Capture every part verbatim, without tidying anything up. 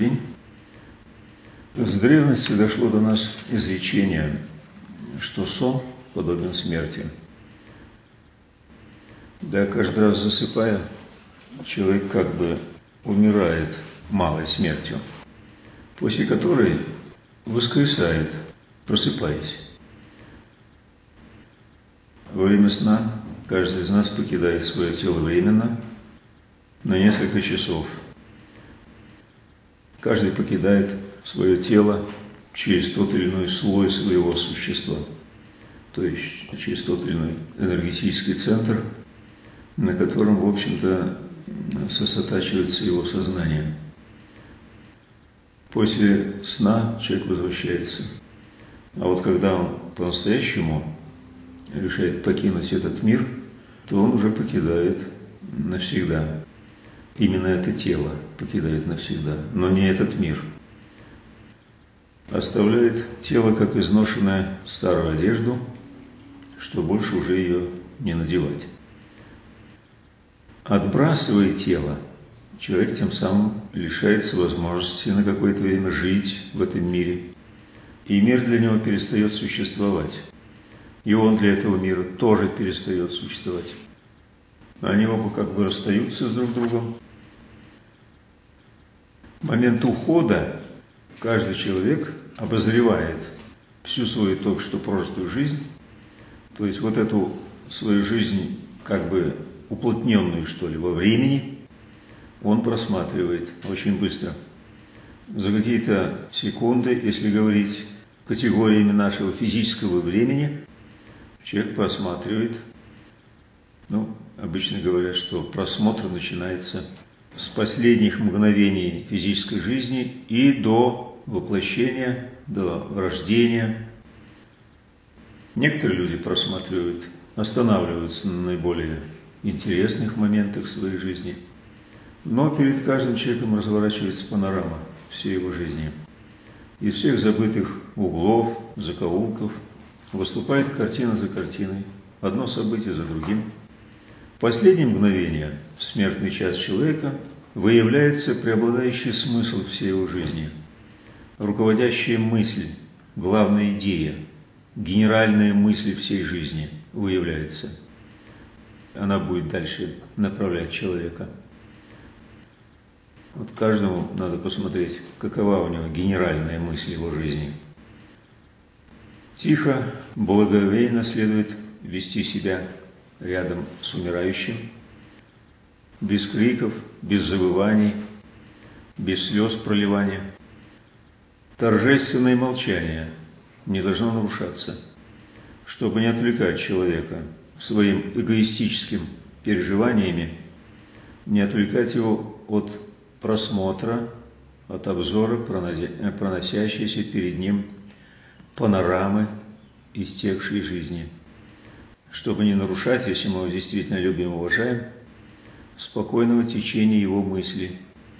день. С древности дошло до нас изречение, что сон подобен смерти. Да, каждый раз засыпая, человек как бы умирает малой смертью, после которой воскресает, просыпаясь. Во время сна каждый из нас покидает свое тело временно на несколько часов. Каждый покидает свое тело через тот или иной слой своего существа, то есть через тот или иной энергетический центр, на котором, в общем-то, сосредотачивается его сознание. После сна человек возвращается. А вот когда он по-настоящему решает покинуть этот мир, то он уже покидает навсегда. Именно это тело покидает навсегда, но не этот мир. Оставляет тело как изношенную старую одежду, что больше уже ее не надевать. Отбрасывая тело, человек тем самым лишается возможности на какое-то время жить в этом мире, и мир для него перестает существовать. И он для этого мира тоже перестает существовать. Они оба как бы расстаются с друг другом. В момент ухода каждый человек обозревает всю свою только что прожитую жизнь, то есть вот эту свою жизнь как бы уплотненную, что ли, во времени, он просматривает очень быстро. За какие-то секунды, если говорить категориями нашего физического времени, человек просматривает, ну, обычно говорят, что просмотр начинается с последних мгновений физической жизни и до воплощения, до рождения. Некоторые люди просматривают, останавливаются на наиболее интересных моментах своей жизни, но перед каждым человеком разворачивается панорама всей его жизни. Из всех забытых углов, закоулков выступает картина за картиной, одно событие за другим. В последнее мгновение, в смертный час человека, выявляется преобладающий смысл всей его жизни, руководящая мысль, главная идея, генеральная мысль всей жизни выявляется. Она будет дальше направлять человека. Вот каждому надо посмотреть, какова у него генеральная мысль его жизни. Тихо, благоговейно следует вести себя рядом с умирающим, без криков, без завываний, без слез проливания. Торжественное молчание не должно нарушаться, чтобы не отвлекать человека своим эгоистическим переживаниями, не отвлекать его от просмотра, от обзора проносящейся перед ним панорамы истекшей жизни, чтобы не нарушать, если мы его действительно любим и уважаем, спокойного течения его мысли.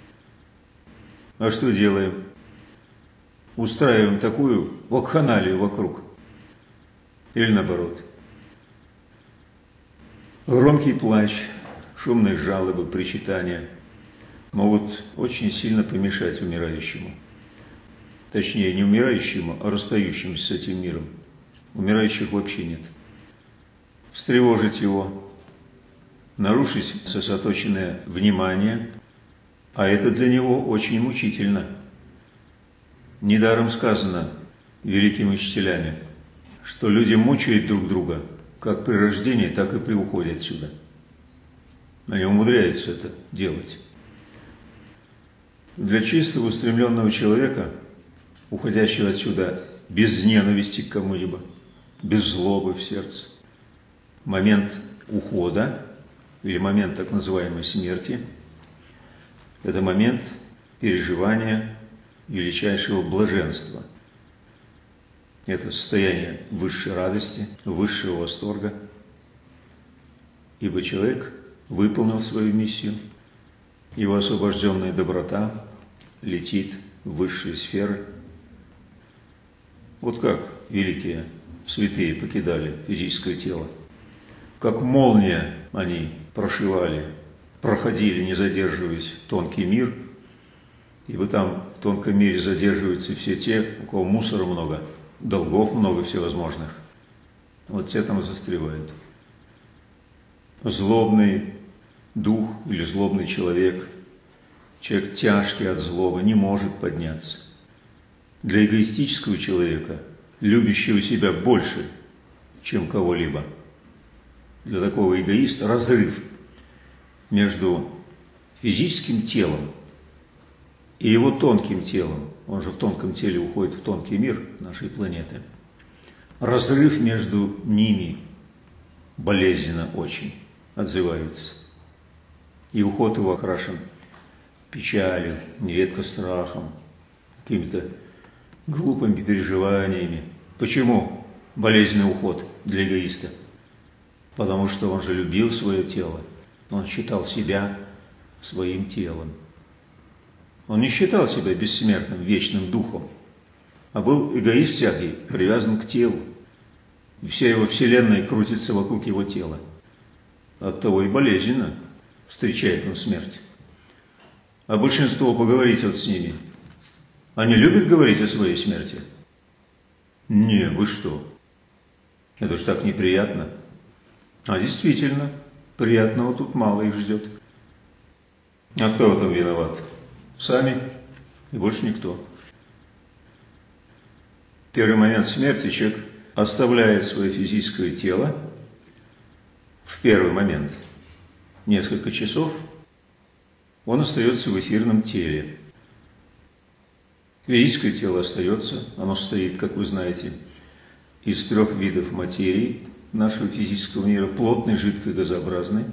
А что делаем? Устраиваем такую вакханалию вокруг. Или наоборот. Громкий плач, шумные жалобы, причитания могут очень сильно помешать умирающему. Точнее, не умирающему, а расстающемуся с этим миром. Умирающих вообще нет. Встревожить его, нарушить сосредоточенное внимание, а это для него очень мучительно. Недаром сказано великими учителями, что люди мучают друг друга как при рождении, так и при уходе отсюда. Они умудряются это делать. Для чистого устремленного человека, уходящего отсюда без ненависти к кому-либо, без злобы в сердце, момент ухода или момент так называемой смерти – это момент переживания величайшего блаженства. Это состояние высшей радости, высшего восторга, ибо человек выполнил свою миссию, его освобожденная доброта летит в высшие сферы. Вот как великие святые покидали физическое тело, как молния они прошивали, проходили, не задерживаясь, тонкий мир, ибо там в тонком мире задерживаются все те, у кого мусора много, долгов много всевозможных. Вот те там и застревают. Злобный дух или злобный человек, человек тяжкий от злобы, не может подняться. Для эгоистического человека, любящего себя больше, чем кого-либо, для такого эгоиста разрыв между физическим телом и его тонким телом, он же в тонком теле уходит в тонкий мир нашей планеты, разрыв между ними болезненно очень отзывается. И уход его окрашен печалью, нередко страхом, какими-то глупыми переживаниями. Почему болезненный уход для эгоиста? Потому что он же любил свое тело, он считал себя своим телом. Он не считал себя бессмертным, вечным духом, а был эгоист всякий, привязан к телу. И вся его вселенная крутится вокруг его тела. Оттого и болезненно встречает он смерть. А большинство, поговорить вот с ними, они любят говорить о своей смерти? Не, вы что? Это ж так неприятно. А действительно, приятного тут мало их ждет. А кто в этом виноват? Сами и больше никто. В первый момент смерти человек оставляет свое физическое тело. В первый момент, несколько часов, он остается в эфирном теле. Физическое тело остается, оно состоит, как вы знаете, из трех видов материи нашего физического мира: плотной, жидкой, газообразной.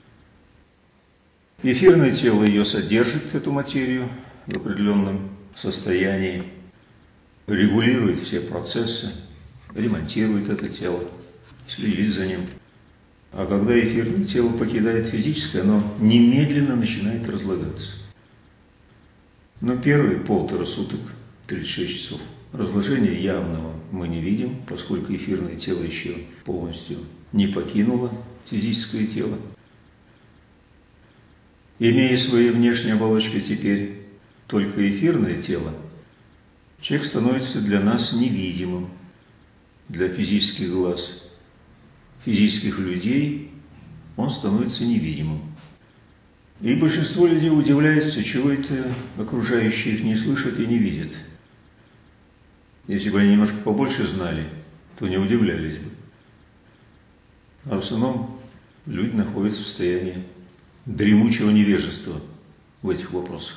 Эфирное тело ее содержит, эту материю, в определенном состоянии, регулирует все процессы, ремонтирует это тело, следит за ним. А когда эфирное тело покидает физическое, оно немедленно начинает разлагаться. Но первые полтора суток, тридцать шесть часов, разложения явного мы не видим, поскольку эфирное тело еще полностью не покинуло физическое тело. Имея своей внешней оболочкой теперь только эфирное тело, человек становится для нас невидимым, для физических глаз физических людей он становится невидимым. И большинство людей удивляются, чего это окружающие их не слышат и не видят. Если бы они немножко побольше знали, то не удивлялись бы. А в основном люди находятся в состоянии дремучего невежества в этих вопросах.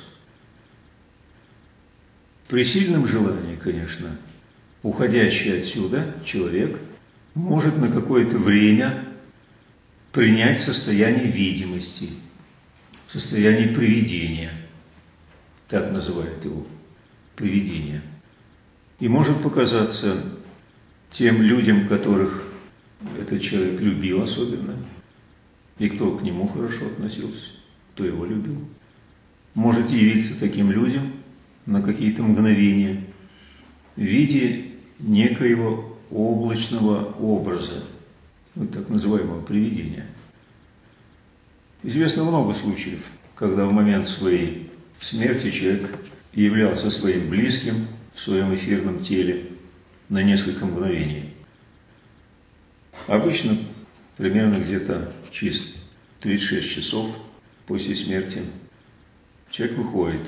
При сильном желании, конечно, уходящий отсюда человек может на какое-то время принять состояние видимости, состояние привидения, так называют его, привидение. И может показаться тем людям, которых этот человек любил особенно, и кто к нему хорошо относился, кто его любил, может явиться таким людям на какие-то мгновения в виде некоего облачного образа, вот так называемого привидения. Известно много случаев, когда в момент своей смерти человек являлся своим близким в своем эфирном теле на несколько мгновений. Обычно примерно где-то через тридцать шесть часов после смерти человек выходит.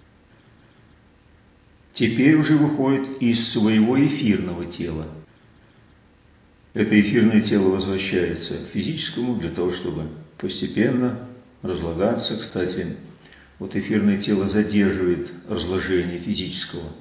Теперь уже выходит из своего эфирного тела. Это эфирное тело возвращается к физическому для того, чтобы постепенно разлагаться. Кстати, вот эфирное тело задерживает разложение физического.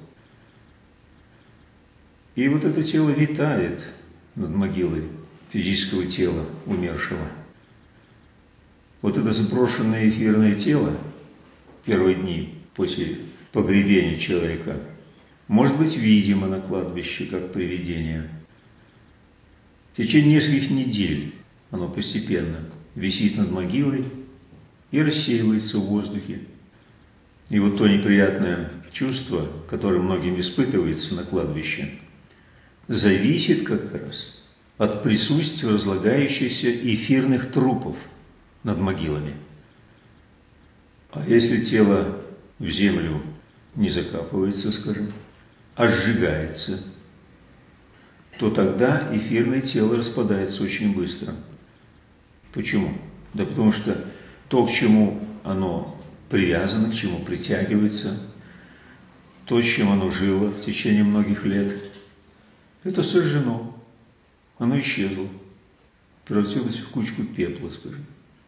И вот это тело витает над могилой физического тела умершего. Вот это сброшенное эфирное тело в первые дни после погребения человека может быть видимо на кладбище как привидение. В течение нескольких недель оно постепенно висит над могилой и рассеивается в воздухе. И вот то неприятное чувство, которое многим испытывается на кладбище, зависит как раз от присутствия разлагающихся эфирных трупов над могилами. А если тело в землю не закапывается, скажем, а сжигается, то тогда эфирное тело распадается очень быстро. Почему? Да потому что то, к чему оно привязано, к чему притягивается, то, с чем оно жило в течение многих лет, это сожжено, оно исчезло, превратилось в кучку пепла, скажем.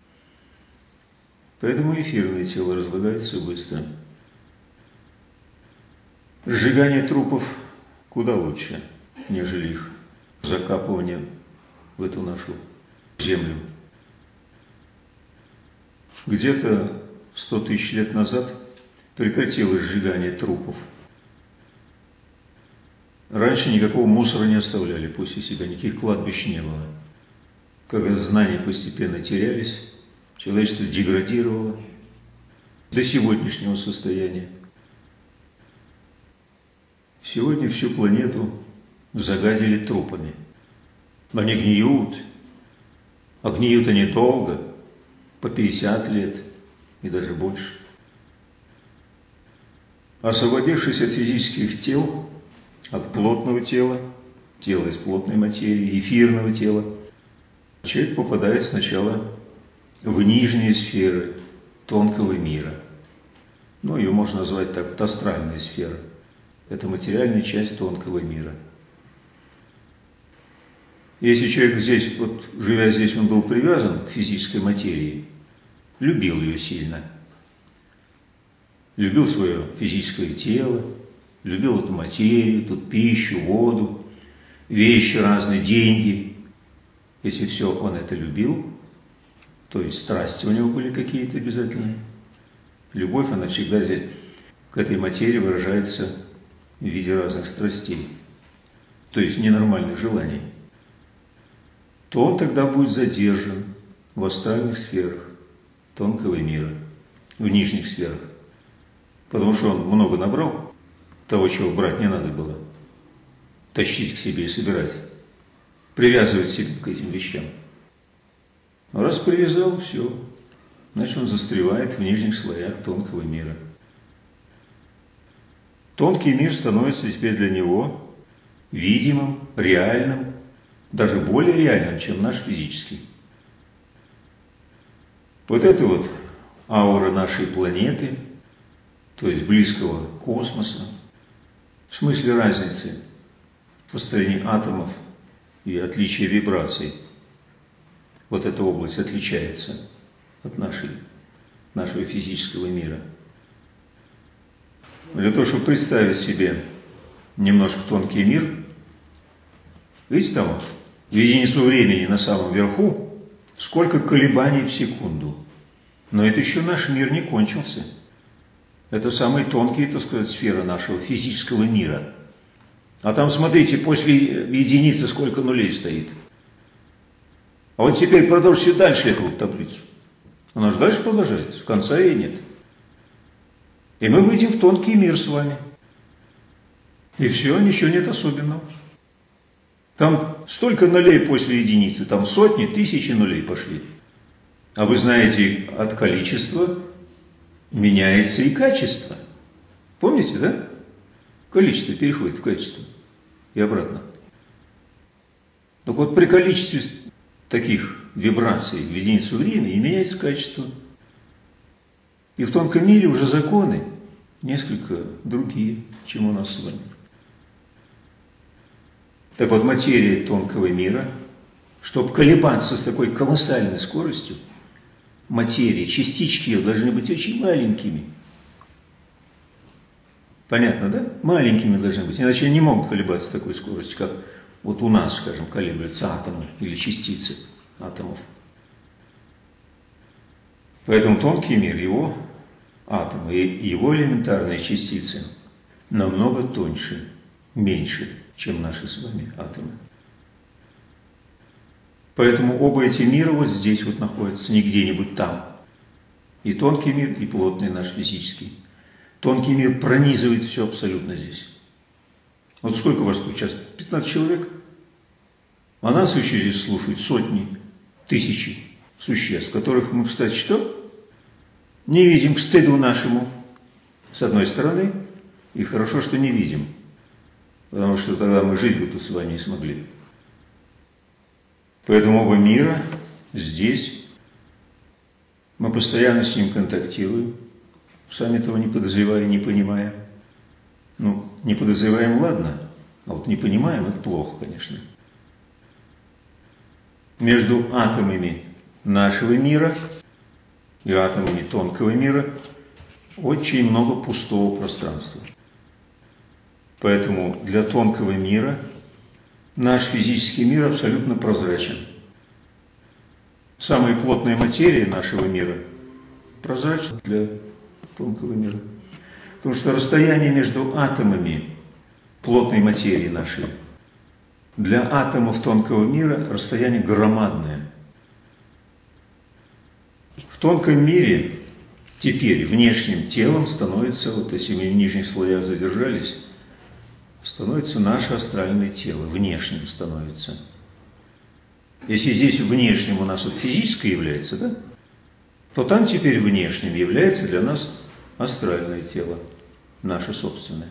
Поэтому эфирное тело разлагается быстро. Сжигание трупов куда лучше, нежели их закапывание в эту нашу землю. Где-то сто тысяч лет назад прекратилось сжигание трупов. Раньше никакого мусора не оставляли после себя, никаких кладбищ не было. Когда знания постепенно терялись, человечество деградировало до сегодняшнего состояния. Сегодня всю планету загадили трупами. Они гниют, а гниют они долго, по пятьдесят лет и даже больше. Освободившись от физических тел, от плотного тела, тела из плотной материи, эфирного тела, человек попадает сначала в нижние сферы тонкого мира. Ну, ее можно назвать так, астральная сфера. Это материальная часть тонкого мира. Если человек здесь, вот живя здесь, он был привязан к физической материи, любил ее сильно, любил свое физическое тело, любил эту материю, тут пищу, воду, вещи разные, деньги. Если все он это любил, то есть страсти у него были какие-то обязательные. Любовь, она всегда к этой материи выражается в виде разных страстей, то есть ненормальных желаний, то он тогда будет задержан в астральных сферах тонкого мира, в нижних сферах, потому что он много набрал того, чего брать не надо было, тащить к себе и собирать, привязывать себя к этим вещам. А раз привязал, все, значит он застревает в нижних слоях тонкого мира. Тонкий мир становится теперь для него видимым, реальным, даже более реальным, чем наш физический. Вот это вот аура нашей планеты, то есть близкого космоса, в смысле разницы в построении атомов и отличия вибраций. Вот эта область отличается от нашей, нашего физического мира. Для того, чтобы представить себе немножко тонкий мир, видите, там вот, в единицу времени на самом верху сколько колебаний в секунду. Но это еще наш мир не кончился. Это самые тонкие, так сказать, сферы нашего физического мира. А там, смотрите, после единицы сколько нулей стоит. А вот теперь продолжите дальше эту вот таблицу. Она же дальше продолжается, конца ей нет. И мы выйдем в тонкий мир с вами. И все, ничего нет особенного. Там столько нулей после единицы, там сотни, тысячи нулей пошли. А вы знаете, от количества меняется и качество. Помните, да? Количество переходит в качество. И обратно. Так вот, при количестве таких вибраций в единицу времени меняется качество. И в тонком мире уже законы несколько другие, чем у нас с вами. Так вот, материя тонкого мира, чтобы колебаться с такой колоссальной скоростью, материи, частички ее должны быть очень маленькими. Понятно, да? Маленькими должны быть, иначе они не могут колебаться с такой скоростью, как вот у нас, скажем, колеблются атомы или частицы атомов. Поэтому тонкий мир, его атомы и его элементарные частицы намного тоньше, меньше, чем наши с вами атомы. Поэтому оба эти мира вот здесь вот находятся, не где-нибудь там. И тонкий мир, и плотный наш физический. Тонкий мир пронизывает все абсолютно здесь. Вот сколько у вас тут сейчас? пятнадцать человек? А нас еще здесь слушают сотни, тысячи существ, которых мы, кстати, что? Не видим к стыду нашему. с одной стороны, и хорошо, что не видим, потому что тогда мы жить бы тут с вами не смогли. Поэтому оба мира здесь, мы постоянно с ним контактируем, сами этого не подозревая, не понимая. Ну, не подозреваем, ладно, а вот не понимаем, это плохо, конечно. Между атомами нашего мира и атомами тонкого мира очень много пустого пространства. Поэтому для тонкого мира наш физический мир абсолютно прозрачен. Самые плотные материи нашего мира прозрачны для тонкого мира. Потому что расстояние между атомами плотной материи нашей для атомов тонкого мира расстояние громадное. В тонком мире теперь внешним телом становится, вот если мы в нижних слоях задержались, становится наше астральное тело, внешним становится. Если здесь внешним у нас вот физическое является, да, то там теперь внешним является для нас астральное тело, наше собственное.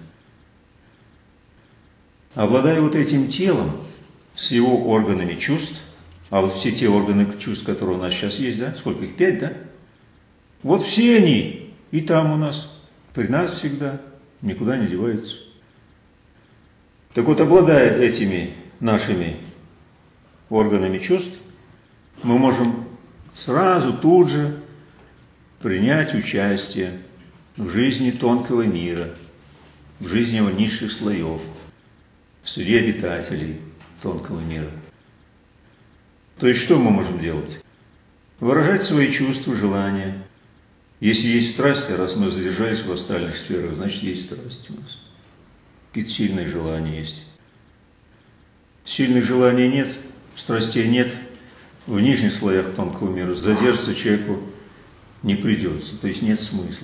Обладая вот этим телом, с его органами чувств, а вот все те органы чувств, которые у нас сейчас есть, да, сколько их, пять, да? Вот все они и там у нас, при нас всегда, никуда не деваются. Так вот, обладая этими нашими органами чувств, мы можем сразу, тут же принять участие в жизни тонкого мира, в жизни его низших слоев, среди обитателей тонкого мира. То есть, что мы можем делать? Выражать свои чувства, желания. Если есть страсти, раз мы задержались в астральных сферах, значит, есть страсти у нас. Какие-то сильные желания есть. Сильных желаний нет, страстей нет. В нижних слоях тонкого мира задержаться человеку не придется, то есть нет смысла.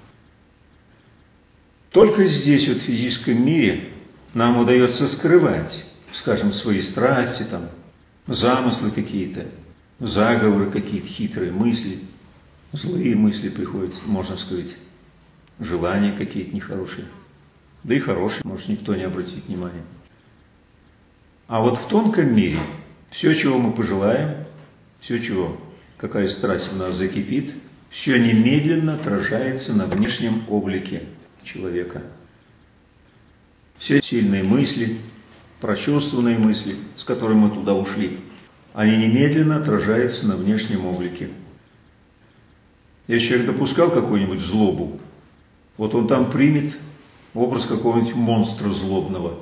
Только здесь, вот в физическом мире, нам удается скрывать, скажем, свои страсти, там, замыслы какие-то, заговоры какие-то, хитрые мысли, злые мысли приходят, можно сказать, желания какие-то нехорошие. Да и хорошие, может, никто не обратит внимания. А вот в тонком мире все, чего мы пожелаем, все, чего, какая страсть в нас закипит, все немедленно отражается на внешнем облике человека. Все сильные мысли, прочувствованные мысли, с которыми мы туда ушли, они немедленно отражаются на внешнем облике. Если человек допускал какую-нибудь злобу, вот он там примет образ какого-нибудь монстра злобного.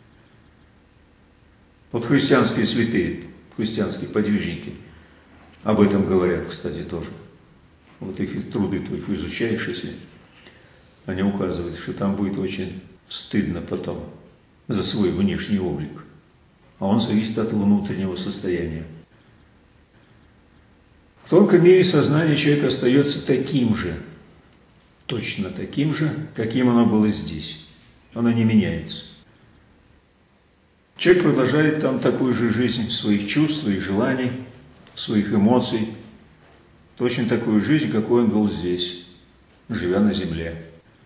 Вот христианские святые, христианские подвижники об этом говорят, кстати, тоже. Вот их труды только изучаешь, если они указывают, что там будет очень стыдно потом за свой внешний облик. А он зависит от внутреннего состояния. В тонком мире сознание человека остается таким же, точно таким же, каким оно было здесь. Оно не меняется. Человек продолжает там такую же жизнь своих чувств, своих желаний, своих эмоций, точно такую жизнь, какой он был здесь, живя на земле.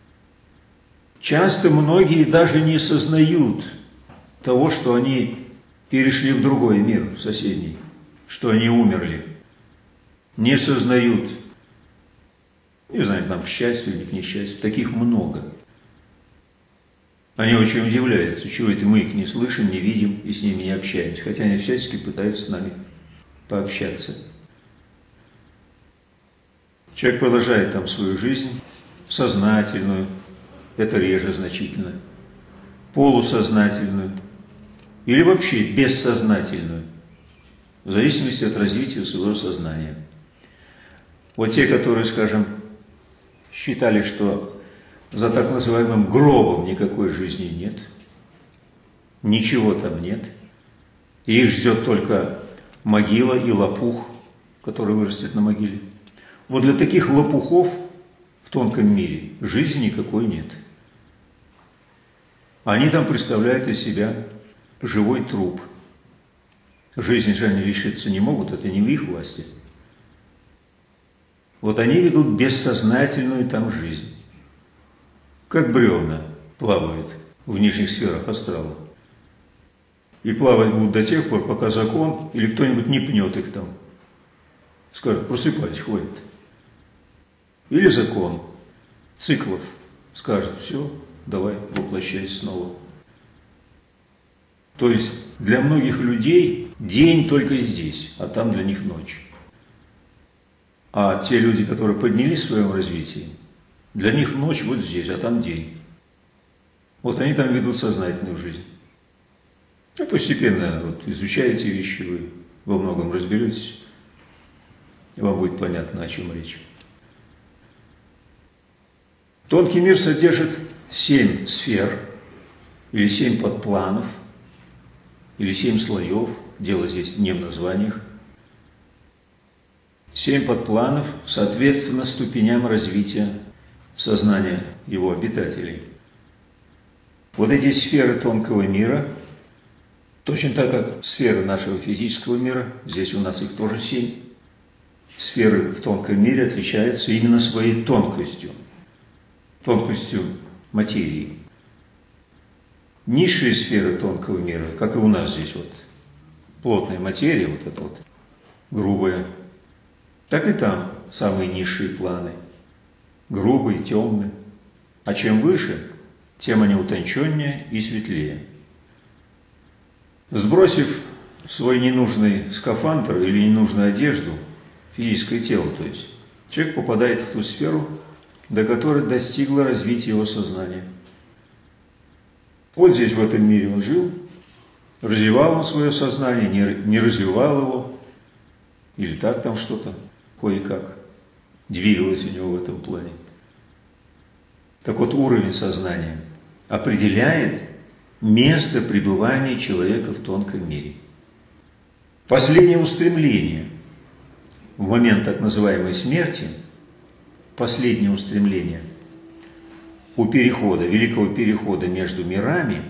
Часто многие даже не сознают того, что они перешли в другой мир, в соседний, что они умерли. Не сознают. Не знаю, там к счастью или к несчастью. Таких много. Они очень удивляются, чего это мы их не слышим, не видим и с ними не общаемся. Хотя они всячески пытаются с нами пообщаться. Человек продолжает там свою жизнь, сознательную, это реже значительно, полусознательную или вообще бессознательную, в зависимости от развития своего сознания. Вот те, которые, скажем, считали, что за так называемым гробом никакой жизни нет, ничего там нет, и их ждет только могила и лопух, который вырастет на могиле. Вот для таких лопухов в тонком мире жизни никакой нет. Они там представляют из себя живой труп. Жизнь же они лишиться не могут, это не в их власти. Вот они ведут бессознательную там жизнь. как бревна плавают в нижних сферах астрала. И плавать будут до тех пор, пока закон или кто-нибудь не пнет их там. Скажет: просыпайтесь, хватит. Или закон циклов скажет: все, давай, воплощайся снова. То есть для многих людей день только здесь, а там для них ночь. А те люди, которые поднялись в своем развитии, для них ночь вот здесь, а там день. Вот они там ведут сознательную жизнь. И постепенно вот, изучаете вещи, вы во многом разберетесь, и вам будет понятно, о чем речь. Тонкий мир содержит семь сфер, или семь подпланов, или семь слоев, дело здесь не в названиях. Семь подпланов соответственно ступеням развития сознания его обитателей. Вот эти сферы тонкого мира, точно так как сферы нашего физического мира, здесь у нас их тоже семь, сферы в тонком мире отличаются именно своей тонкостью, тонкостью материи. Низшие сферы тонкого мира, как и у нас здесь вот, плотная материя, вот эта вот грубая, так и там самые низшие планы, грубые, темные. А чем выше, тем они утонченнее и светлее. Сбросив свой ненужный скафандр или ненужную одежду, физическое тело, то есть, человек попадает в ту сферу, до которой достигло развития его сознания. Вот здесь, в этом мире он жил, развивал он свое сознание, не, не развивал его, или так там что-то, кое-как, двигалось у него в этом плане. Так вот, уровень сознания определяет место пребывания человека в тонком мире. Последнее устремление в момент так называемой смерти, последнее устремление у перехода, великого перехода между мирами,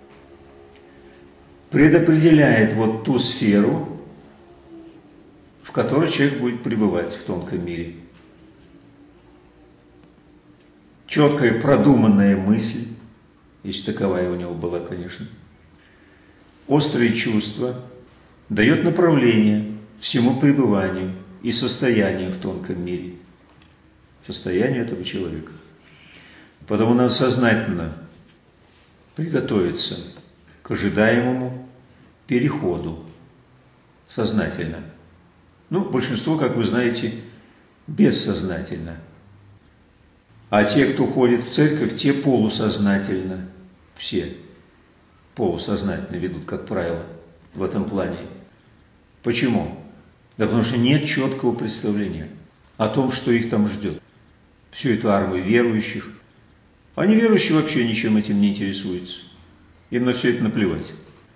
предопределяет вот ту сферу, в которой человек будет пребывать в тонком мире. Четкая продуманная мысль, если таковая у него была, конечно, острые чувства, дает направление всему пребыванию и состоянию в тонком мире, состоянию этого человека. Потому надо сознательно приготовиться к ожидаемому переходу, сознательно. Ну, большинство, как вы знаете, бессознательно. А те, кто ходит в церковь, те полусознательно, все полусознательно ведут, как правило, в этом плане. Почему? Да потому что нет четкого представления о том, что их там ждет. Всю эту армию верующих. А неверующие вообще ничем этим не интересуются. Им на все это наплевать.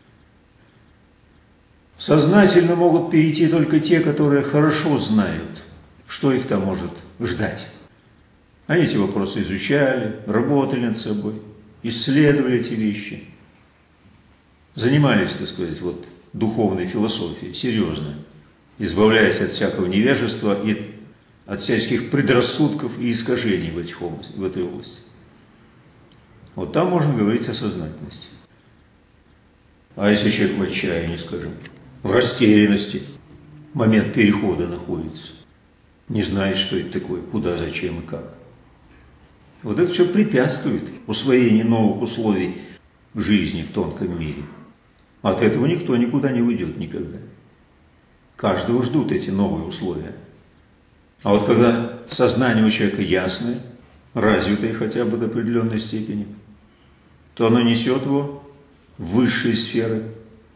Сознательно могут перейти только те, которые хорошо знают, что их там может ждать. Они эти вопросы изучали, работали над собой, исследовали эти вещи, занимались, так сказать, вот, духовной философией, серьезно, избавляясь от всякого невежества и от всяких предрассудков и искажений в, этих области, в этой области. Вот там можно говорить о сознательности. А если человек в отчаянии, скажем, в растерянности, момент перехода находится, не знает, что это такое, куда, зачем и как. Вот это все препятствует усвоению новых условий в жизни в тонком мире. От этого никто никуда не уйдет никогда. Каждого ждут эти новые условия. А вот когда сознание у человека ясное, развитое хотя бы до определенной степени, то оно несет его в высшие сферы.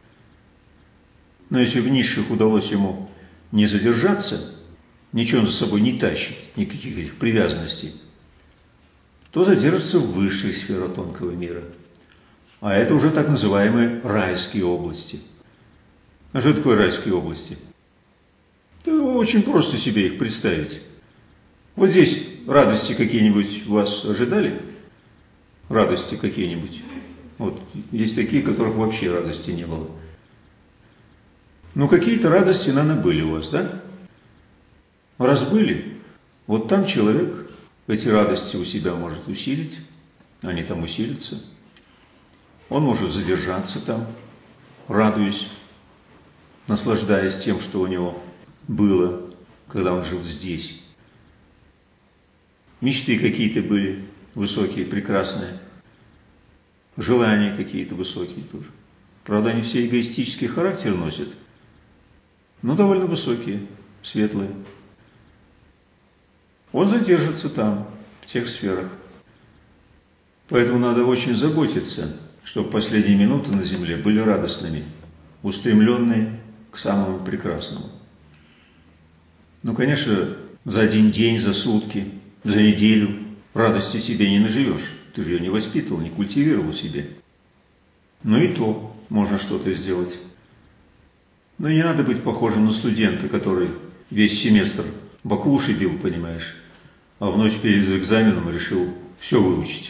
Но если в низших удалось ему не задержаться, ничего за собой не тащит, никаких этих привязанностей, то задержится в высших сферах тонкого мира. А это уже так называемые райские области. А что такое райские области? Да очень просто себе их представить. Вот здесь радости какие-нибудь вас ожидали? Радости какие-нибудь? Вот есть такие, которых вообще радости не было. Ну, какие-то радости, наверное, были у вас, да? Раз были, вот там человек эти радости у себя может усилить, они там усилятся. Он может задержаться там, радуясь, наслаждаясь тем, что у него было, когда он жил здесь. Мечты какие-то были высокие, прекрасные, желания какие-то высокие тоже. Правда, они все эгоистический характер носят, но довольно высокие, светлые. Он задержится там, в тех сферах. Поэтому надо очень заботиться, чтобы последние минуты на земле были радостными, устремленные к самому прекрасному. Ну, конечно, за один день, за сутки, за неделю радости себе не наживешь. Ты же ее не воспитывал, не культивировал в себе. Но и то можно что-то сделать. Но не надо быть похожим на студента, который весь семестр баклуши бил, понимаешь, а в ночь перед экзаменом решил все выучить.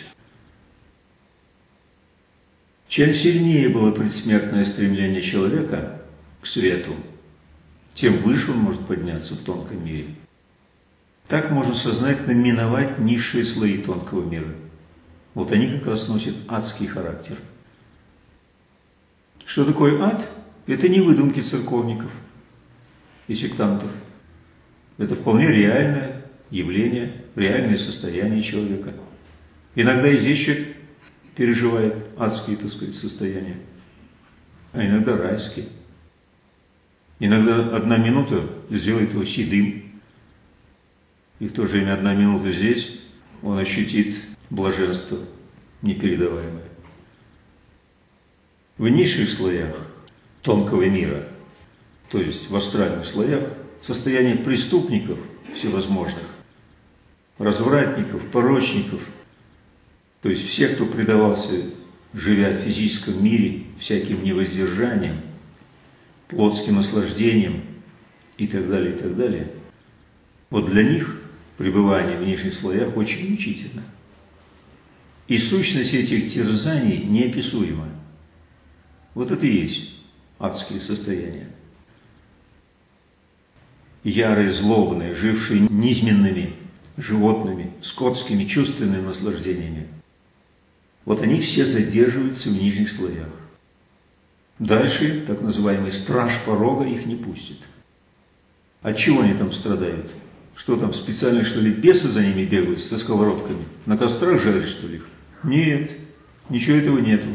Чем сильнее было предсмертное стремление человека к свету, тем выше он может подняться в тонком мире. Так можно сознательно миновать низшие слои тонкого мира. Вот они как раз носят адский характер. Что такое ад? Это не выдумки церковников и сектантов. Это вполне реальное явление, реальное состояние человека. Иногда и здесь человек переживает адские, так сказать, состояния, а иногда райские. Иногда одна минута сделает его седым, и в то же время одна минута здесь он ощутит блаженство непередаваемое. В низших слоях тонкого мира, то есть в астральных слоях, состояние преступников всевозможных, развратников, порочников, то есть всех, кто предавался, живя в физическом мире, всяким невоздержанием, плотским наслаждением и так далее, и так далее. Вот для них пребывание в нижних слоях очень мучительно. И сущность этих терзаний неописуема. Вот это и есть адские состояния. Ярые, злобные, жившие низменными животными, скотскими чувственными наслаждениями. Вот они все задерживаются в нижних слоях. Дальше так называемый страж порога их не пустит. От чего они там страдают? Что там, специально, что ли, бесы за ними бегают со сковородками? На кострах жарят, что ли? Нет, ничего этого нету.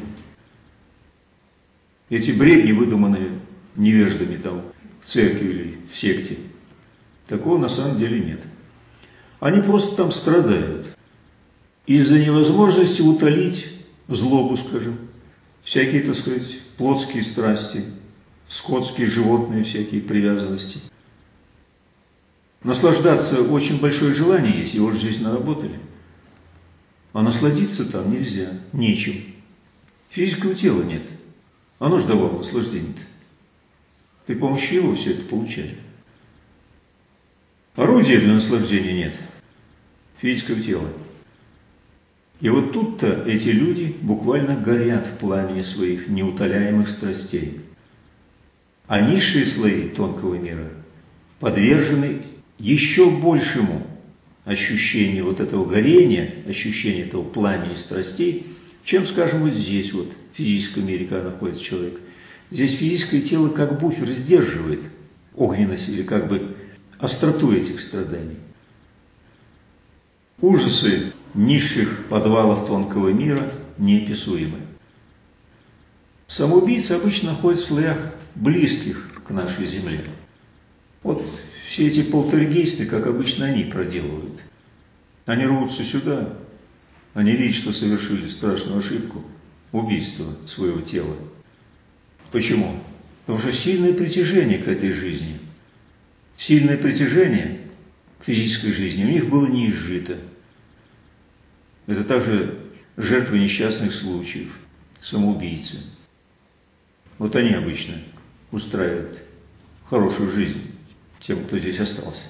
Эти бредни, выдуманные невеждами там в церкви или в секте, такого на самом деле нет. Они просто там страдают из-за невозможности утолить злобу, скажем, всякие, так сказать, плотские страсти, скотские, животные всякие привязанности. Наслаждаться очень большое желание есть, его же здесь наработали. А насладиться там нельзя, нечем. Физического тела нет. Оно же давало наслаждение-то. При помощи его все это получали. Орудия для наслаждения нет. Физического тела. И вот тут-то эти люди буквально горят в пламени своих неутоляемых страстей. А низшие слои тонкого мира подвержены еще большему ощущению вот этого горения, ощущению этого пламени страстей, чем, скажем, вот здесь, вот, в физическом мире, когда находится человек. Здесь физическое тело как буфер сдерживает огненность или как бы остроту этих страданий. Ужасы низших подвалов тонкого мира неописуемы. Самоубийцы обычно находятся в слоях близких к нашей земле. Вот все эти полтергейсты, как обычно, они проделывают. Они рвутся сюда, они видят, что совершили страшную ошибку, убийство своего тела. Почему? Потому что сильное притяжение к этой жизни, сильное притяжение к физической жизни у них было не изжито. Это также жертвы несчастных случаев, самоубийцы. Вот они обычно устраивают хорошую жизнь тем, кто здесь остался.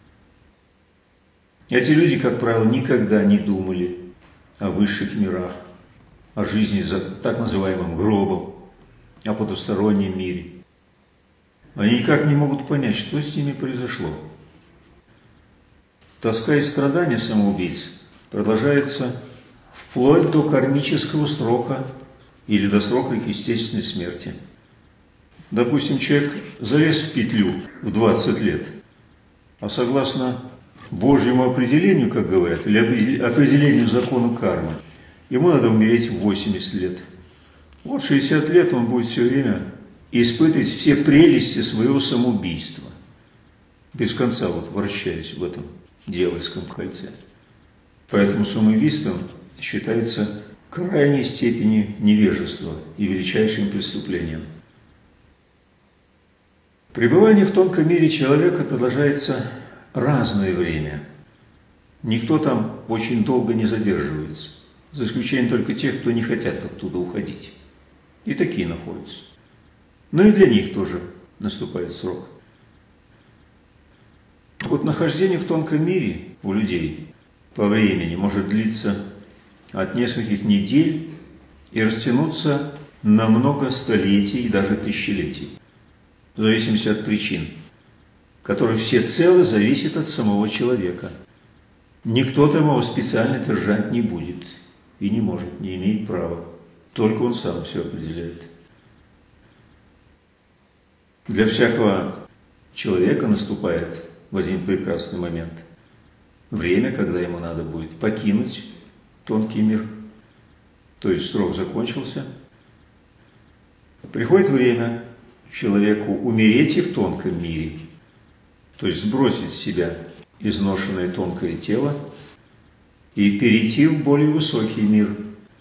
Эти люди, как правило, никогда не думали о высших мирах, о жизни за так называемым гробом, о потустороннем мире. Они никак не могут понять, что с ними произошло. Тоска и страдания самоубийц продолжается вплоть до кармического срока или до срока их естественной смерти. Допустим, человек залез в петлю в двадцать лет, а согласно Божьему определению, как говорят, или определению закона кармы, ему надо умереть в восемьдесят лет. Вот шестьдесят лет он будет все время испытывать все прелести своего самоубийства, без конца вот вращаясь в этом дьявольском кольце. Поэтому самоубийством считается крайней степени невежества и величайшим преступлением. Пребывание в тонком мире человека продолжается разное время. Никто там очень долго не задерживается, за исключением только тех, кто не хотят оттуда уходить. И такие находятся. Но и для них тоже наступает срок. Вот нахождение в тонком мире у людей по времени может длиться от нескольких недель и растянуться на много столетий и даже тысячелетий, в зависимости от причин, которые всецело зависят от самого человека. Никто там его специально держать не будет и не может, не имеет права. Только он сам все определяет. Для всякого человека наступает в один прекрасный момент время, когда ему надо будет покинуть тонкий мир, то есть срок закончился. Приходит время человеку умереть и в тонком мире, то есть сбросить с себя изношенное тонкое тело и перейти в более высокий мир.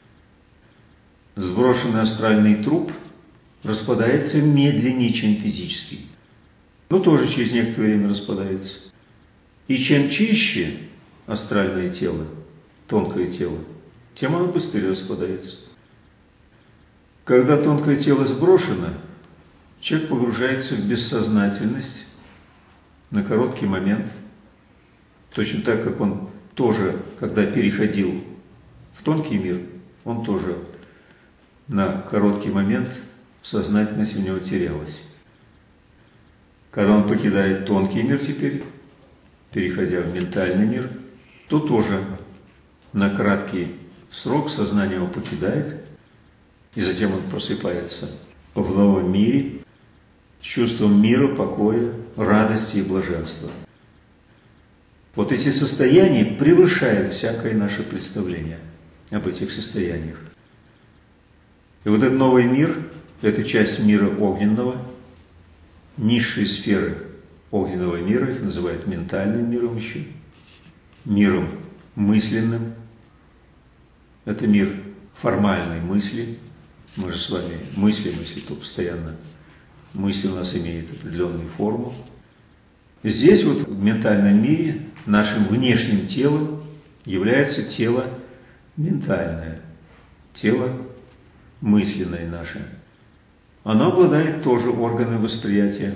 Сброшенный астральный труп распадается медленнее, чем физический, но тоже через некоторое время распадается. И чем чище астральное тело, тонкое тело, тем оно быстрее распадается. Когда тонкое тело сброшено, человек погружается в бессознательность на короткий момент, точно так, как он тоже, когда переходил в тонкий мир, он тоже на короткий момент сознательность у него терялась. Когда он покидает тонкий мир теперь, переходя в ментальный мир, то тоже на краткий срок сознание его покидает, и затем он просыпается в новом мире с чувством мира, покоя, радости и блаженства. Вот эти состояния превышают всякое наше представление об этих состояниях. И вот этот новый мир – это часть мира огненного, низшие сферы огненного мира, их называют ментальным миром еще, миром мысленным. Это мир формальной мысли. Мы же с вами мыслим, если то постоянно мысль у нас имеет определенную форму. Здесь вот в ментальном мире нашим внешним телом является тело ментальное, тело мысленное наше. Оно обладает тоже органами восприятия.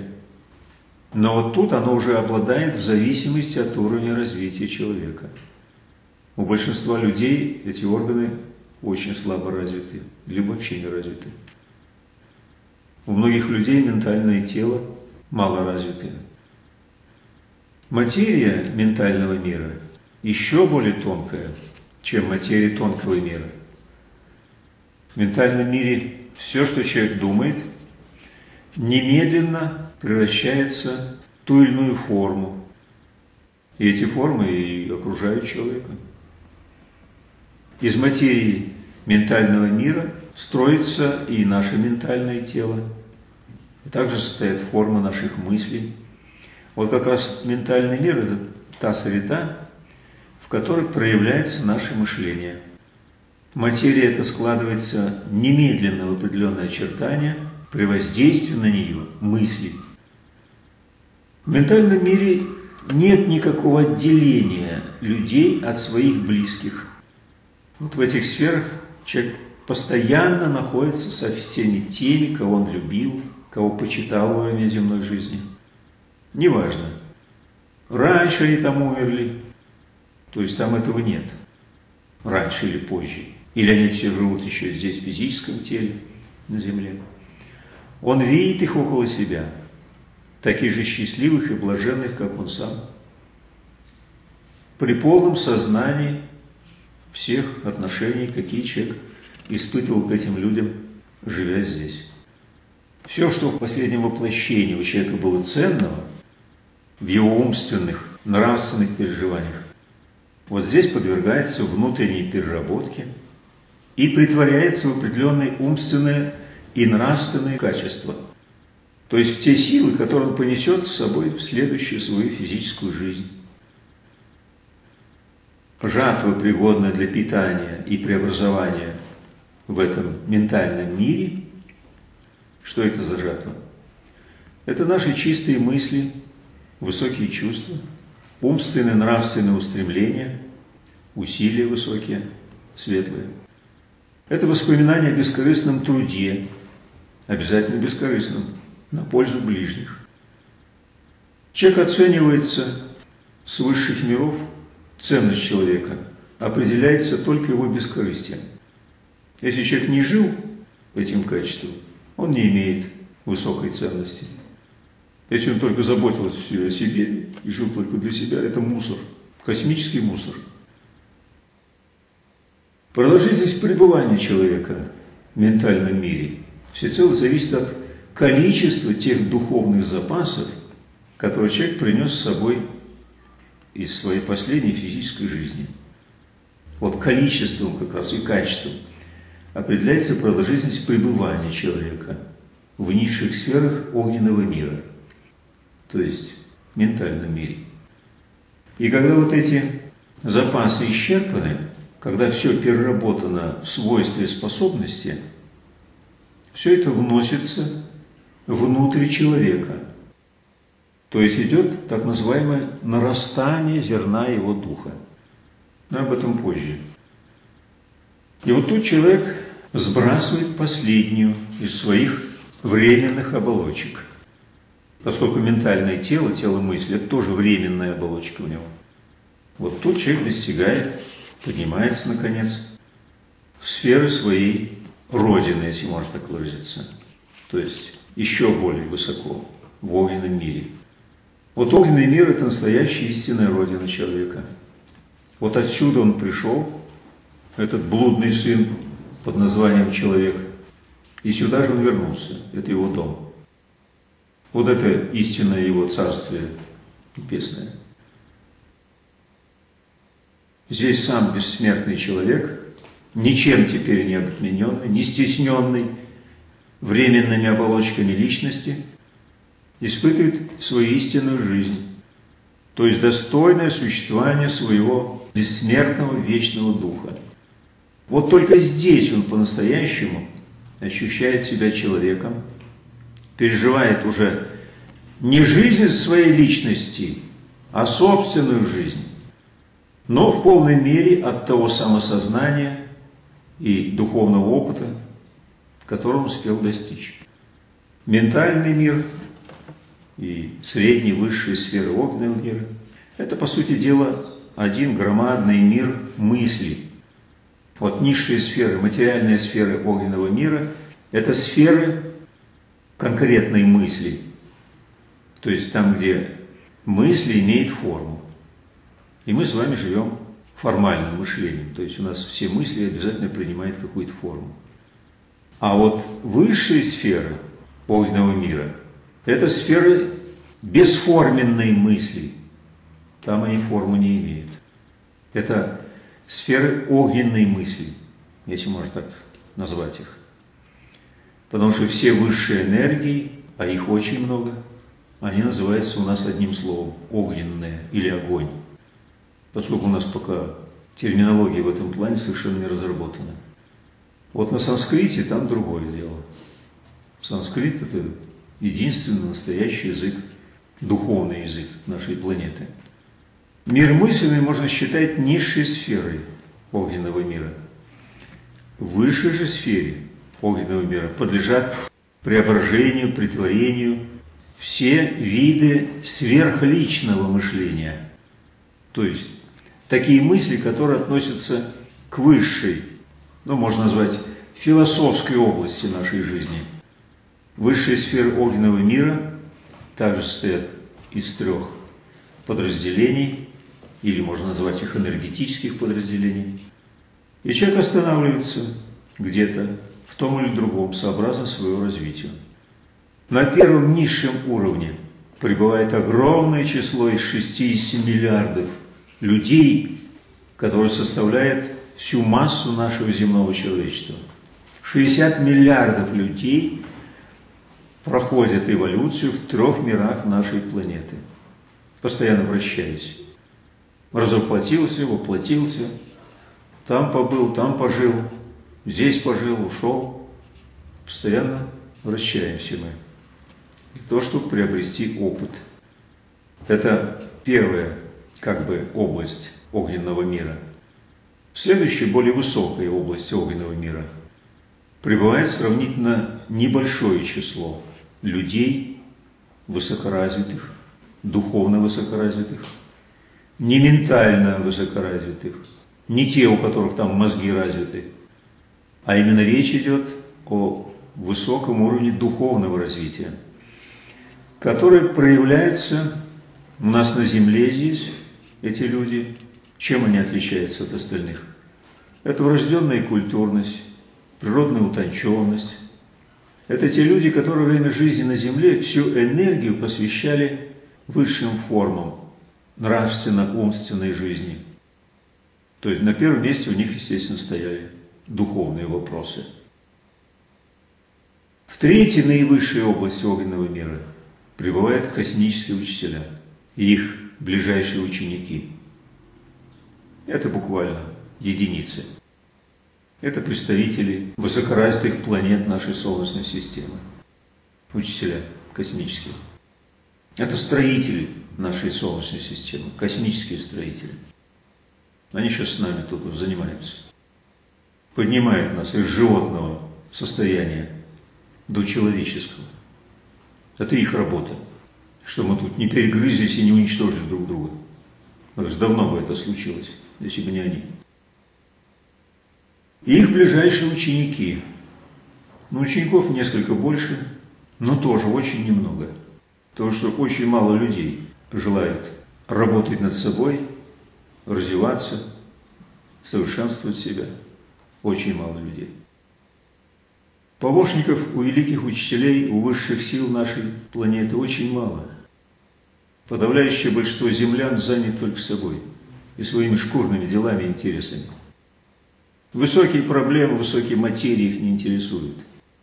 Но вот тут оно уже обладает в зависимости от уровня развития человека. У большинства людей эти органы очень слабо развиты, либо вообще не развиты. У многих людей ментальное тело мало развитое. Материя ментального мира еще более тонкая, чем материя тонкого мира. В ментальном мире все, что человек думает, немедленно превращается в ту или иную форму. И эти формы и окружают человека. Из материи ментального мира строится и наше ментальное тело. И также состоят формы наших мыслей. Вот как раз ментальный мир – это та среда, в которой проявляется наше мышление. Материя эта складывается немедленно в определенные очертания при воздействии на нее мысли. В ментальном мире нет никакого отделения людей от своих близких. Вот в этих сферах человек постоянно находится со всеми теми, кого он любил, кого почитал во время земной жизни. Неважно, раньше они там умерли, то есть там этого нет, раньше или позже. Или они все живут еще здесь, в физическом теле, на земле. Он видит их около себя, таких же счастливых и блаженных, как он сам. При полном сознании всех отношений, какие человек испытывал к этим людям, живя здесь. Все, что в последнем воплощении у человека было ценного, в его умственных, нравственных переживаниях, вот здесь подвергается внутренней переработке и притворяется в определенные умственные и нравственные качества. То есть в те силы, которые он понесет с собой в следующую свою физическую жизнь. Жатва, пригодная для питания и преобразования в этом ментальном мире. Что это за жатва? Это наши чистые мысли, высокие чувства, умственные, нравственные устремления, усилия высокие, светлые. Это воспоминания о бескорыстном труде, обязательно бескорыстном, на пользу ближних. Человек оценивается с высших миров, ценность человека определяется только его бескорыстием. Если человек не жил этим качеством, он не имеет высокой ценности. Если он только заботился о себе и жил только для себя, это мусор, космический мусор. Продолжительность пребывания человека в ментальном мире всецело зависит от количества тех духовных запасов, которые человек принес с собой из своей последней физической жизни. Вот количеством как раз и качеством определяется продолжительность пребывания человека в низших сферах огненного мира, то есть в ментальном мире. И когда вот эти запасы исчерпаны, когда все переработано в свойства и способности, все это вносится внутрь человека. То есть идет так называемое нарастание зерна его духа. Но об этом позже. И вот тут человек сбрасывает последнюю из своих временных оболочек. Поскольку ментальное тело, тело мысли, это тоже временная оболочка у него. Вот тут человек достигает, поднимается, наконец, в сферы своей родины, если можно так выразиться. То есть еще более высоко, в огненном мире. Вот огненный мир – это настоящая истинная родина человека. Вот отсюда он пришел, этот блудный сын под названием человек, и сюда же он вернулся, это его дом. Вот это истинное его царствие небесное. Здесь сам бессмертный человек, ничем теперь не обремененный, не стесненный временными оболочками личности, испытывает свою истинную жизнь, то есть достойное существование своего бессмертного вечного духа. Вот только здесь он по-настоящему ощущает себя человеком, переживает уже не жизнь своей личности, а собственную жизнь, но в полной мере от того самосознания и духовного опыта, которого он успел достичь. Ментальный мир и средние, высшие сферы огненного мира – это, по сути дела, один громадный мир мыслей. Вот низшие сферы, материальные сферы огненного мира – это сферы конкретной мысли. То есть там, где мысли имеют форму. И мы с вами живем формальным мышлением. То есть у нас все мысли обязательно принимают какую-то форму. А вот высшие сферы огненного мира – это сферы бесформенной мысли. Там они форму не имеют. Это сферы огненной мысли, если можно так назвать их. Потому что все высшие энергии, а их очень много, они называются у нас одним словом – огненные или огонь. Поскольку у нас пока терминология в этом плане совершенно не разработана. Вот на санскрите там другое дело. Санскрит – это единственный настоящий язык, духовный язык нашей планеты. Мир мысленный можно считать низшей сферой огненного мира. В высшей же сфере огненного мира подлежат преображению, претворению все виды сверхличного мышления. То есть такие мысли, которые относятся к высшей, ну, можно назвать, философской области нашей жизни. Высшие сферы огненного мира также состоят из трех подразделений, или можно назвать их энергетических подразделений. И человек останавливается где-то в том или другом, сообразно своего развития. На первом низшем уровне пребывает огромное число из шестидесяти миллиардов людей, которые составляют всю массу нашего земного человечества. шестьдесят миллиардов людей проходят эволюцию в трех мирах нашей планеты, постоянно вращаясь. Развоплотился, воплотился, там побыл, там пожил, здесь пожил, ушел. Постоянно вращаемся мы. Для того, чтобы приобрести опыт. Это первая, как бы, область огненного мира. Следующая, более высокая область огненного мира пребывает сравнительно небольшое число людей, высокоразвитых, духовно высокоразвитых, не ментально высокоразвитых, не те, у которых там мозги развиты, а именно речь идет о высоком уровне духовного развития, который проявляется у нас на земле здесь, эти люди. Чем они отличаются от остальных? Это врожденная культурность, природная утонченность. Это те люди, которые во время жизни на земле всю энергию посвящали высшим формам нравственно-умственной жизни. То есть на первом месте у них, естественно, стояли духовные вопросы. В третьей, наивысшей области огненного мира пребывают космические учителя и их ближайшие ученики. Это буквально единицы. Это представители высокоразвитых планет нашей Солнечной системы. Учителя космические. Это строители нашей Солнечной системы, космические строители. Они сейчас с нами тут вот занимаются. Поднимают нас из животного состояния до человеческого. Это их работа. Что мы тут не перегрызлись и не уничтожили друг друга. Потому что давно бы это случилось, если бы не они. И их ближайшие ученики. Но учеников несколько больше, но тоже очень немного. Потому что очень мало людей желают работать над собой, развиваться, совершенствовать себя. Очень мало людей. Помощников у великих учителей, у высших сил нашей планеты очень мало. Подавляющее большинство землян занят только собой и своими шкурными делами и интересами. Высокие проблемы, высокие материи их не интересуют.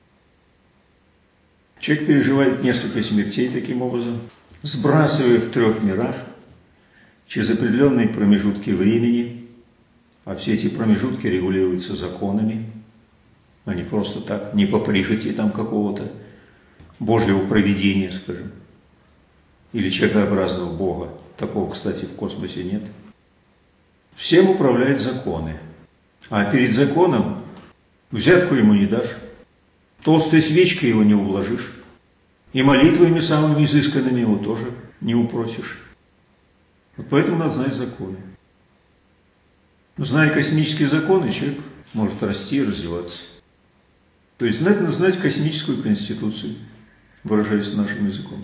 Человек переживает несколько смертей таким образом, сбрасывая в трех мирах через определенные промежутки времени, а все эти промежутки регулируются законами, а не просто так, не по прихоти там какого-то Божьего провидения, скажем, или человекообразного Бога. Такого, кстати, в космосе нет. Всем управляют законы. А перед законом взятку ему не дашь, толстой свечкой его не ублажишь, и молитвами самыми изысканными его тоже не упросишь. Вот поэтому надо знать законы. Зная космические законы, человек может расти и развиваться. То есть надо знать космическую конституцию, выражаясь нашим языком.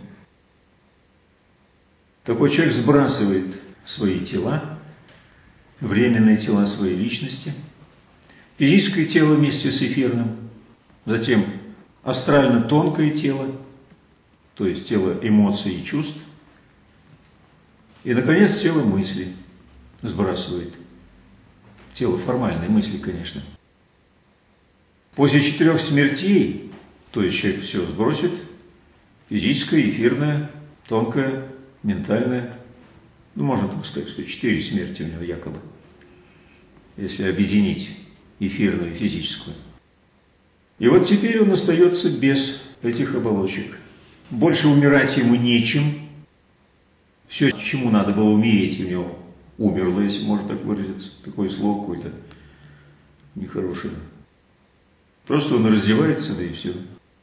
Такой человек сбрасывает свои тела, временные тела своей личности, физическое тело вместе с эфирным, затем астрально-тонкое тело, то есть тело эмоций и чувств, и, наконец, тело мысли сбрасывает. Тело формальной мысли, конечно. После четырех смертей, то есть человек все сбросит, физическое, эфирное, тонкое, ментальное, ну, можно так сказать, что четыре смерти у него якобы, если объединить эфирную и физическую. И вот теперь он остается без этих оболочек. Больше умирать ему нечем. Все, чему надо было умереть, у него умерло, если можно так выразиться. Такое слово какое-то нехорошее. Просто он раздевается, да и все.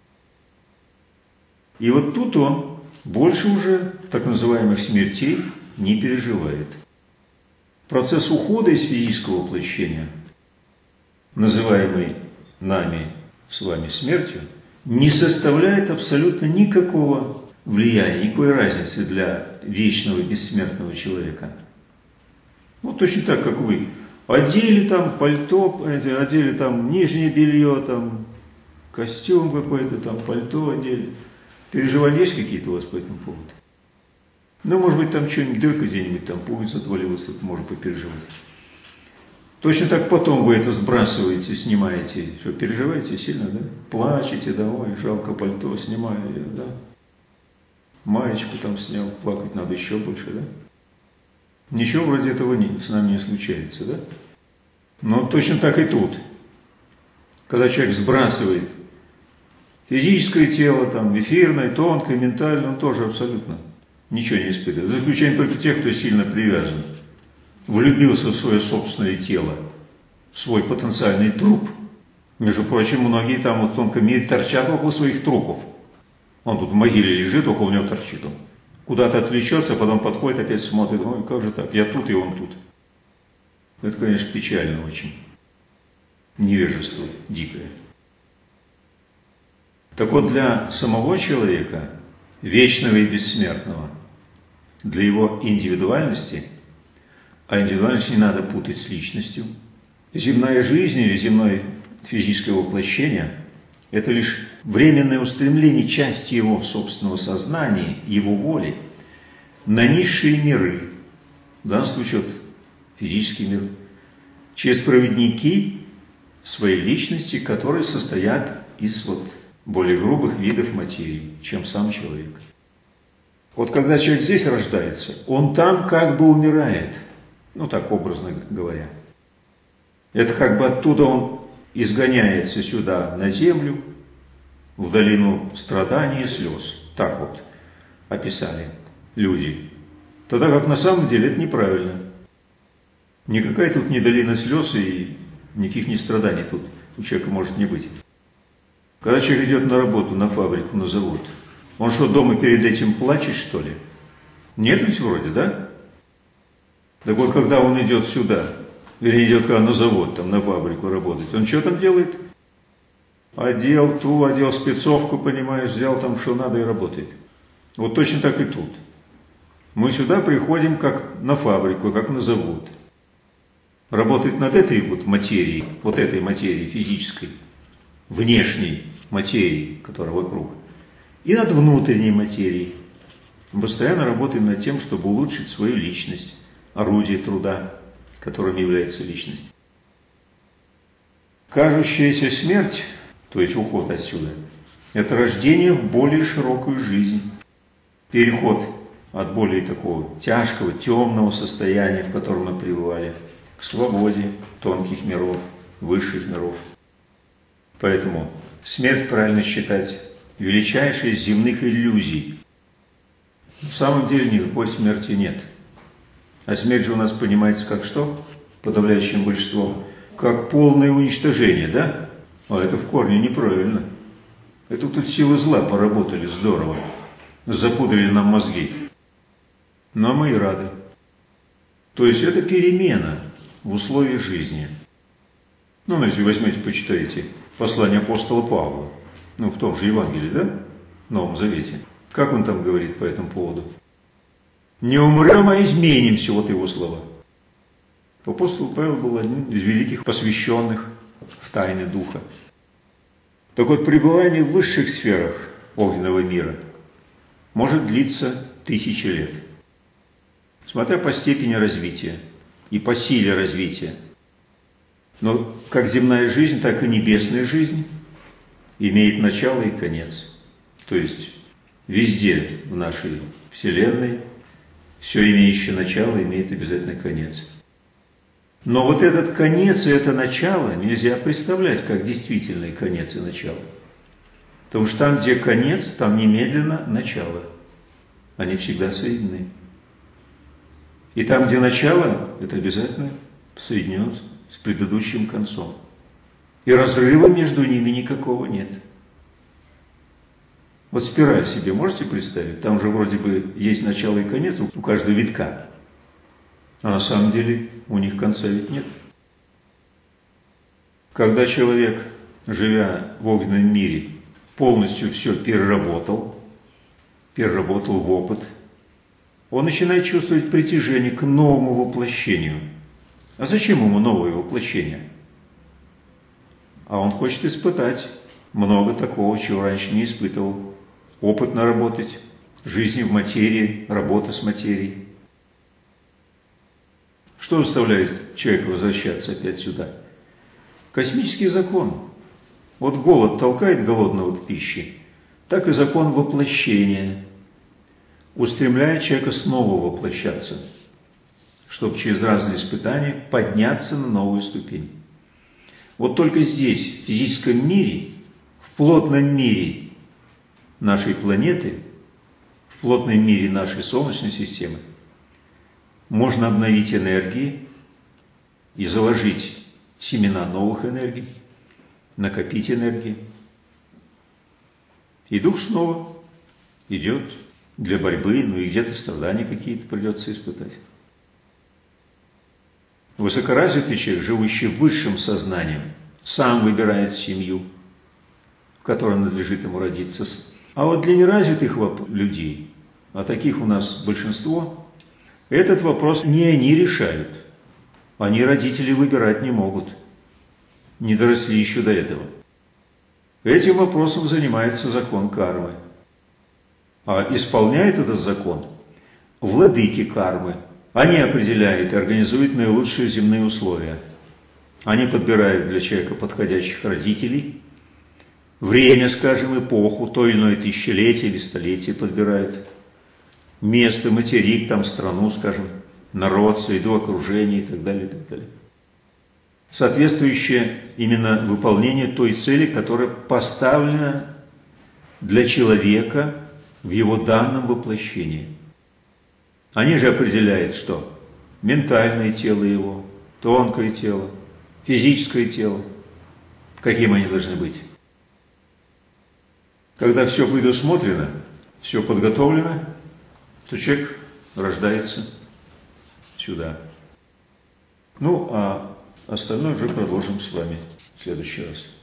И вот тут он больше уже так называемых смертей не переживает. Процесс ухода из физического воплощения, называемый нами с вами смертью, не составляет абсолютно никакого влияния, никакой разницы для вечного бессмертного человека. Вот точно так, как вы Одели там пальто, одели там нижнее белье, там костюм какой-то, там пальто одели. Переживания есть какие-то у вас по этому поводу? Ну, может быть, там что-нибудь, дырка где-нибудь, там пуговица отвалилась, тут можно попереживать. Точно так потом вы это сбрасываете, снимаете. Что, переживаете сильно, да? Плачете, да, ой, жалко пальто, снимаю ее, да? Маечку там снял, плакать надо еще больше, да? Ничего вроде этого не, с нами не случается, да? Но точно так и тут. Когда человек сбрасывает физическое тело, там, эфирное, тонкое, ментальное, он тоже абсолютно ничего не испытывает. За исключением только тех, кто сильно привязан. Влюбился в свое собственное тело, в свой потенциальный труп. Между прочим, многие там вот в тонком мире торчат около своих трупов. Он тут в могиле лежит, около него торчит он. Куда-то отвлечется, потом подходит, опять смотрит, ой, как же так, я тут и он тут. Это, конечно, печально очень. Невежество дикое. Так вот, для самого человека, вечного и бессмертного, для его индивидуальности, а индивидуальность не надо путать с личностью, земная жизнь или земное физическое воплощение – это лишь временное устремление части его собственного сознания, его воли на низшие миры, в данном случае вот физический мир, через проводники своей личности, которые состоят из вот более грубых видов материи, чем сам человек. Вот когда человек здесь рождается, он там как бы умирает, ну так образно говоря. Это как бы оттуда он изгоняется сюда, на землю, в долину страданий и слез. Так вот описали люди. Тогда как на самом деле это неправильно. Никакая тут не долина слез и никаких не страданий тут у человека может не быть. Когда человек идет на работу, на фабрику, на завод, он что, дома перед этим плачет, что ли? Нет ведь вроде, да? Так вот, когда он идет сюда, или идет когда на завод, там, на фабрику работать, он что там делает? Одел ту, одел спецовку, понимаешь, взял там, что надо, и работает. Вот точно так и тут. Мы сюда приходим как на фабрику, как на завод. Работать над этой вот материей, вот этой материей физической, внешней материей, которая вокруг, и над внутренней материей. Мы постоянно работаем над тем, чтобы улучшить свою личность, орудие труда, которым является личность. Кажущаяся смерть, то есть уход отсюда, это рождение в более широкую жизнь, переход от более такого тяжкого, темного состояния, в котором мы пребывали, к свободе тонких миров, высших миров. Поэтому смерть правильно считать величайшей из земных иллюзий. В самом деле никакой смерти нет. А смерть же у нас понимается как что? Подавляющим большинством. Как полное уничтожение, да? А это в корне неправильно. Это тут силы зла поработали здорово. Запудрили нам мозги. Но мы и рады. То есть это перемена в условиях жизни. Ну, если возьмете, почитаете послание апостола Павла, ну, в том же Евангелии, да? В Новом Завете. Как он там говорит по этому поводу? Не умрем, а изменимся, вот его слова. Апостол Павел был одним из великих посвященных в тайны Духа. Так вот, пребывание в высших сферах огненного мира может длиться тысячи лет, смотря по степени развития и по силе развития. Но как земная жизнь, так и небесная жизнь имеет начало и конец. То есть везде в нашей Вселенной все имеющее начало имеет обязательно конец. Но вот этот конец и это начало нельзя представлять как действительный конец и начало. Потому что там, где конец, там немедленно начало. Они всегда соединены. И там, где начало, это обязательно соединено с предыдущим концом. И разрыва между ними никакого нет. Вот спираль себе можете представить? Там же вроде бы есть начало и конец у каждого витка. А на самом деле у них конца ведь нет. Когда человек, живя в огненном мире, полностью все переработал, переработал в опыт, он начинает чувствовать притяжение к новому воплощению. А зачем ему новое воплощение? А он хочет испытать много такого, чего раньше не испытывал. Опыт наработать, жизнь в материи, работа с материей. Что заставляет человека возвращаться опять сюда? Космический закон. Вот голод толкает голодного к пище, так и закон воплощения устремляет человека снова воплощаться, чтобы через разные испытания подняться на новую ступень. Вот только здесь, в физическом мире, в плотном мире нашей планеты, в плотном мире нашей Солнечной системы, можно обновить энергии и заложить семена новых энергий, накопить энергии. И дух снова идет для борьбы, ну и где-то страдания какие-то придется испытать. Высокоразвитый человек, живущий высшим сознанием, сам выбирает семью, в которой надлежит ему родиться. А вот для неразвитых людей, а таких у нас большинство, этот вопрос не они решают. Они, родители, выбирать не могут. Не доросли еще до этого. Этим вопросом занимается закон кармы. А исполняет этот закон владыки кармы. Они определяют и организуют наилучшие земные условия. Они подбирают для человека подходящих родителей, время, скажем, эпоху, то или иное тысячелетие или столетие подбирают, место, материк, там страну, скажем, народ, среду окружения и так далее, и так далее. Соответствующее именно выполнение той цели, которая поставлена для человека в его данном воплощении. Они же определяют, что ментальное тело его, тонкое тело, физическое тело, каким они должны быть. Когда все предусмотрено, все подготовлено, то человек рождается сюда. Ну, а остальное уже продолжим с вами в следующий раз.